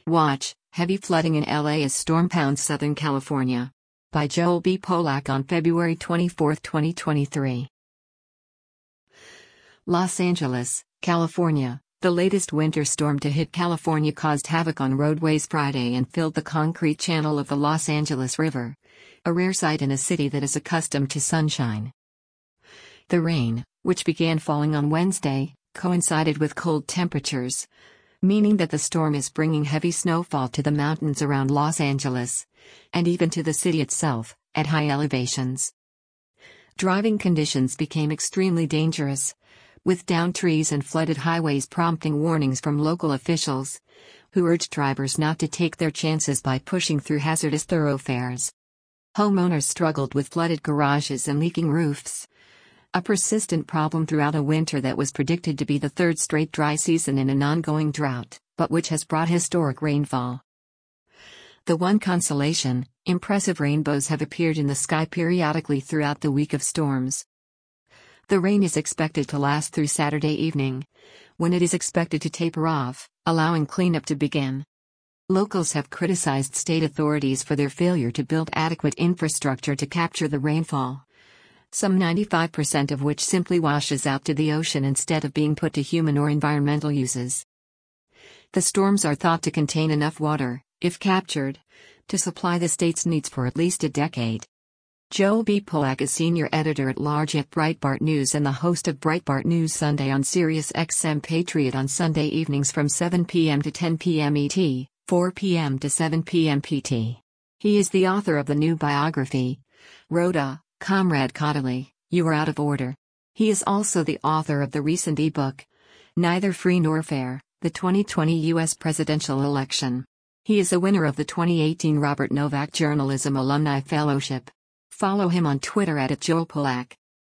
Watch, Heavy Flooding in LA as Storm Pounds Southern California. By Joel B. Polak on February 24, 2023. Los Angeles, California. The latest winter storm to hit California caused havoc on roadways Friday and filled the concrete channel of the Los Angeles River, a rare sight in a city that is accustomed to sunshine. The rain, which began falling on Wednesday, coincided with cold temperatures, meaning that the storm is bringing heavy snowfall to the mountains around Los Angeles, and even to the city itself, at high elevations. Driving conditions became extremely dangerous, with downed trees and flooded highways prompting warnings from local officials, who urged drivers not to take their chances by pushing through hazardous thoroughfares. Homeowners struggled with flooded garages and leaking roofs, a persistent problem throughout a winter that was predicted to be the third straight dry season in an ongoing drought, but which has brought historic rainfall. The one consolation: impressive rainbows have appeared in the sky periodically throughout the week of storms. The rain is expected to last through Saturday evening, when it is expected to taper off, allowing cleanup to begin. Locals have criticized state authorities for their failure to build adequate infrastructure to capture the rainfall, some 95% of which simply washes out to the ocean instead of being put to human or environmental uses. The storms are thought to contain enough water, if captured, to supply the state's needs for at least a decade. Joel B. Polak is senior editor-at-large at Breitbart News and the host of Breitbart News Sunday on Sirius XM Patriot on Sunday evenings from 7 p.m. to 10 p.m. ET, 4 p.m. to 7 p.m. PT. He is the author of the new biography, Rhoda, Comrade Caudill, You Are Out of Order. He is also the author of the recent ebook, Neither Free Nor Fair, the 2020 U.S. Presidential Election. He is a winner of the 2018 Robert Novak Journalism Alumni Fellowship. Follow him on Twitter @JoelPolak.